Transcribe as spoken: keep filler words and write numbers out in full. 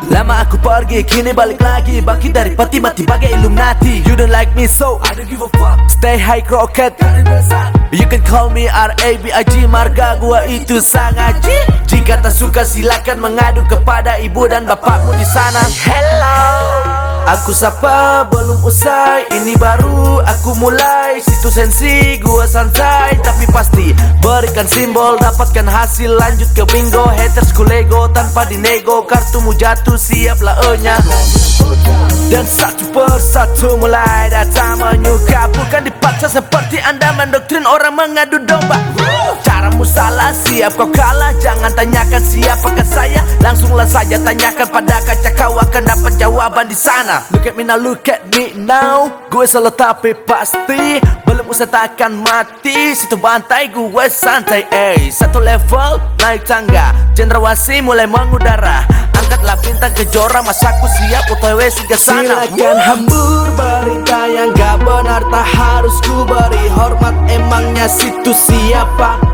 Lama aku pergi, kini balik lagi, bangkit dari peti mati bagai Illuminati. You don't like me so I don't give a fuck. Stay high croquette. You can call me R A B I G. Marga gua itu sangat G. Jika tak suka silakan mengadu kepada ibu dan bapakmu di sana. Hello, aku sapa belum usai, ini baru aku mulai. Situ sensi gua santai, tapi pasti berikan simbol, dapatkan hasil, lanjut ke bingo. Haters ku lego tanpa dinego, kartumu jatuh siaplah e-nya. Dan satu persatu mulai datang menyuka, bukan dipaksa seperti anda mendoktrin orang mengadu domba. Caramu salah, siap kau kalah, jangan tanyakan siapakah saya, langsunglah saja tanyakan pada kaca, kau akan dapat jawaban di sana. Look at me now, look at me now, gue selalu tapi pasti belum usah takkan mati. Situ bantai gue santai, eh satu level naik tangga, cendrawasih mulai mengudara. Angkatlah bintang kejora, masaku siap O T W singgah sana. Silakan hambur berita yang gak benar, tak harus ku beri hormat. Emangnya situ siapa?